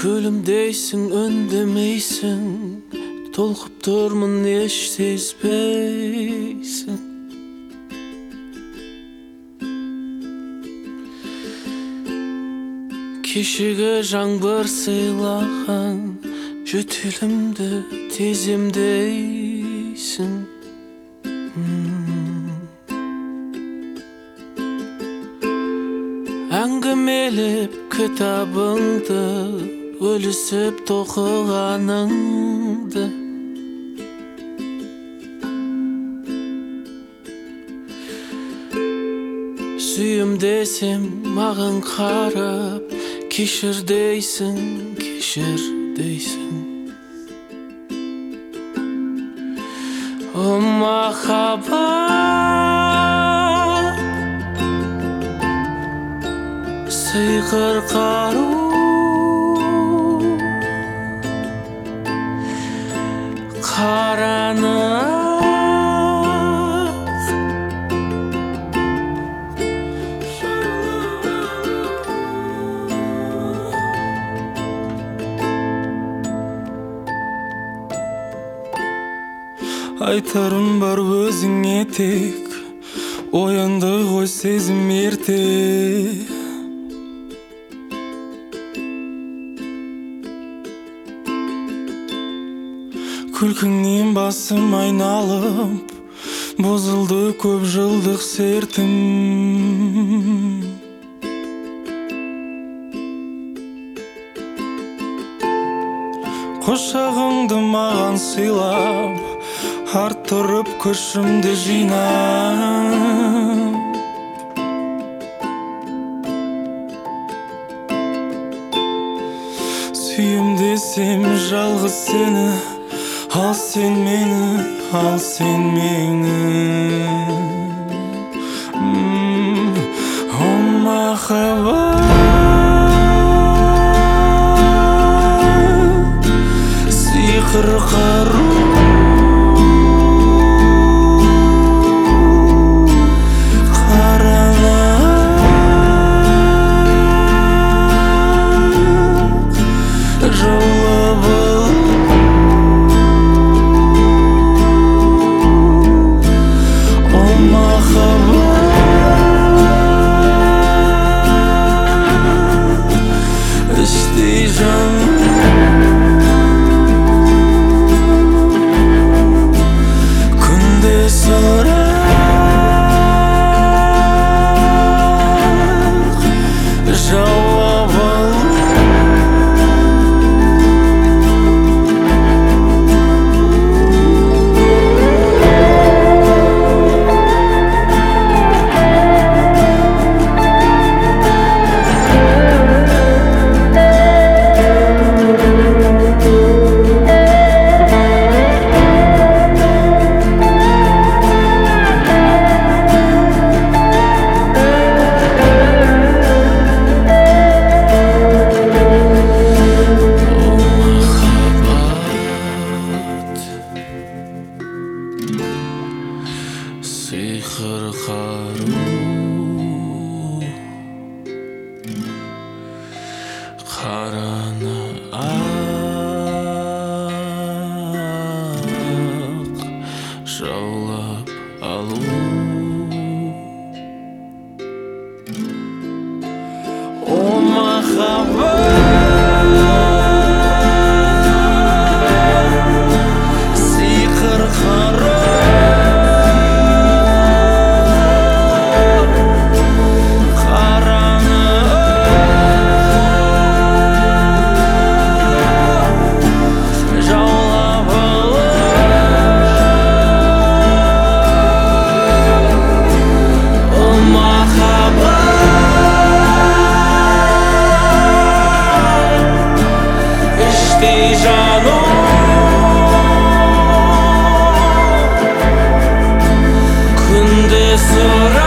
Gülümdeysin, öndemeysin, tolkup durmun eş sezbeysin. Kişiге жаңбыр сыйлаған жөтелімді теземдейсің. Әңгімелеп кітабыңды, өлісіп тоқығаныңды. Сүйім десем маған қарап, кешір дейсің, кешір дейсің. О махаббат, сиқыр қару, қараны айтарым бар өзіңе тек, оянды ғой сезім ерте. Күлкіңнен басым айналып, бұзылды көп жылдық сертім. Құшағыңды маған сыйлап, арттырып күшімді жинап. Сүйем десем жалғыз сені, ал сен мені, ал сен мені. О махаббат, сиқыр қару, сиқыр қару, қараны ақ жаулап алу. О махаббат, сиқыр қару, күнде сұра